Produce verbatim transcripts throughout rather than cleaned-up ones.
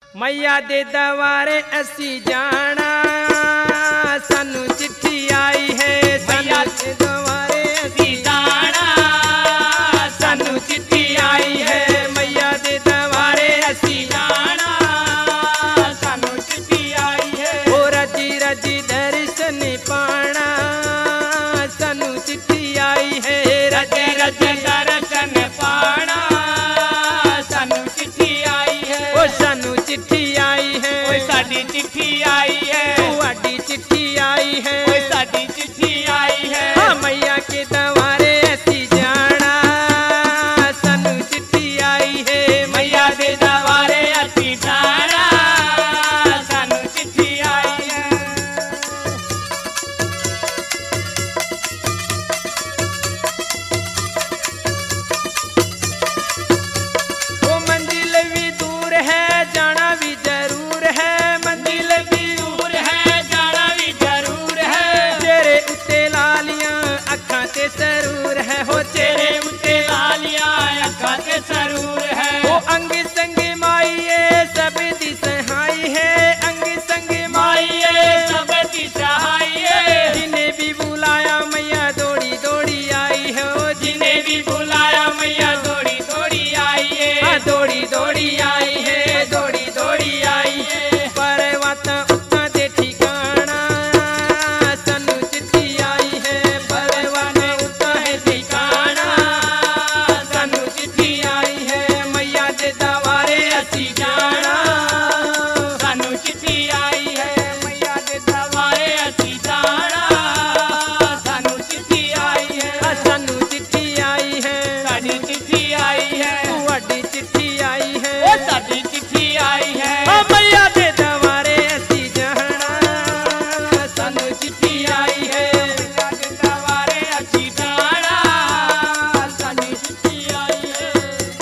मैया दे दवारे असी जाना, सानू चिट्ठी आई है। मैया दे दवारे असी जाना, सानू चिट्ठी आई है। मैया दे दवारे असी जाना, सानू चिट्ठी आई है। ओ रजी रजी दर्शन पाना, सानू चिट्ठी आई है। रजी रजी दर्शन पाना, सानू चिट्ठी आई है। ओ सानू चिट्ठी आई है। ओ साडी चिट्ठी आई है। तुहाडी चिट्ठी आई है। ओ साडी चिट्ठी आई है। हाँ मैया के दवारे असी जाना, सानू चिट्ठी आई है। मैया दे दवारे असी जाना, सानू चिट्ठी आई है। वो मंजिल भी दूर है, जाना भी जरूर है। मंजिल भी दूर है, जाना भी जरूर है। तेरे उत्ते लालियां अखां ते सरूर है। हो तेरे उत्ते लालियां अखां ते सरूर है। वो अंग संग माईए सब दी सहाई है। अंग संग माईए सब दी सहाई है। जिन्हें भी बुलाया मैया दौड़ी दौड़ी आई है। ओ जिन्हें भी बुलाया मैया दौड़ी दौड़ी आई है। हाँ दौड़ी दौड़ी आई है, दौड़ी दौड़ी आई है। परवाता उत्ता दे ठिकाना, सानू चिट्ठी आई है। परवाने उत्ता है ठिकाना, सानू चिट्ठी आई है। मैया दे दवारे असी जाना, सानू चिट्ठी आई है। मैया दे दवारे असी जाना, सानू चिट्ठी आई है। हाँ, सानू चिट्ठी आई है। साडी चिट्ठी आई है। तुहाडी चिट्ठी आई है। ओ साडी चिट्ठी आई है। हाँ मैया दे दवारे असी जाना, सानू चिट्ठी आई है। मैया दे दवारे असी जाना, सानू चिट्ठी आई है।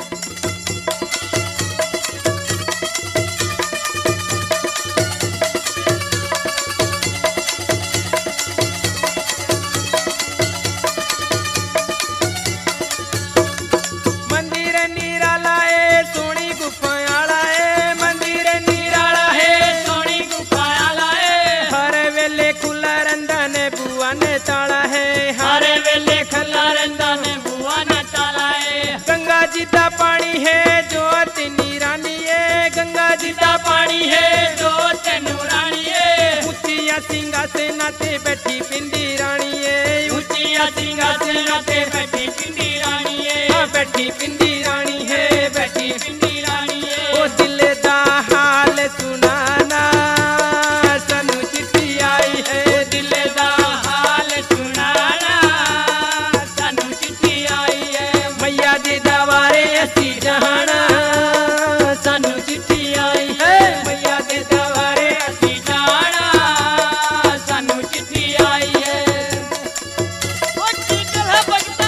मंदिर निराला है, सोनी गुफा आला है। मंदिर निराला है, सोनी गुफा आला है। हर वेले खुला रंदा ने बुआ ने ताला है। हर वेले खुला रंदा ने बुआ ने ताला है। गंगा जी दा पानी है, जोत नीरानी है। गंगा जी दा पानी है, जोत नूरानी है। ऊंचिया सिंहासना ते बैठी पिंडी रानी है। ऊंचिया सिंहासना ते बैठी पिंडी रानी है। हाँ बैठी पिंडी रानी है, बैठी पिंडी रानी है। ओ दिल दा हाल सुनाना, सानू चिट्ठी आई है। ओ दिल दा हाल सुनाना, सानू चिट्ठी आई है। मैया दे दवारे असी जाना, सानू चिट्ठी आई है। मैया दे दवारे असी जाना, सानू चिट्ठी आई है। ओ चिट्ठी है बगता।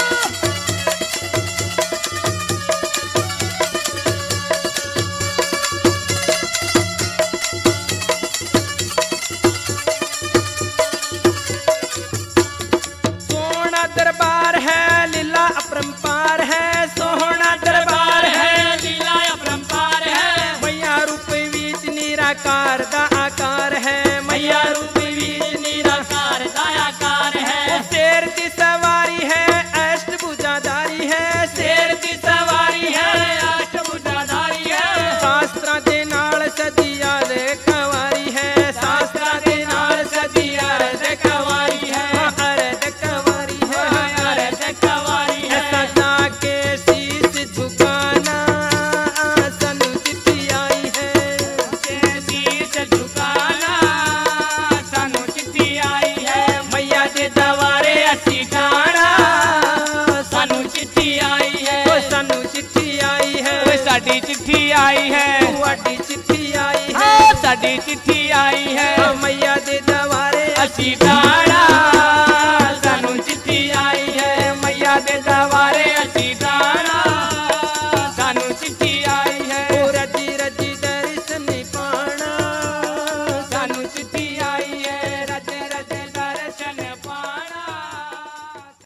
सोहना दरबार है, लीला अपरंपार है। सोहना दरबार है, लीला अपरंपार है। मैया रूप बीच निराकार दा आकार है। मैया रूप बीच निराकार दा आकार है। वो शेर दी सवारी है, अष्टभुजाधारी है। शेर दी सवारी है, अष्टभुजाधारी है। शास्त्रा दे नाल सदिया दे कवारी है। शास्त्रा दे नाल सदिया दे कवारी है। अरद कवारी है, अरद कवारी है। सदा के शीश झुकाना, सानू चिट्ठी आई है। के शीश झुकाना, सानू चिट्ठी आई है। मैया दे दवारे असी जाना, सानू चिट्ठी आई है। ओ सानू चिट्ठी आई है। ओ साडी चिट्ठी आई है। तुहाडी चिट्ठी आई है। हाँ साडी चिट्ठी आई है। हाँ मैया दे दवारे असी जाना, सानू चिट्ठी आई है। मैया दे दवारे असी जाना।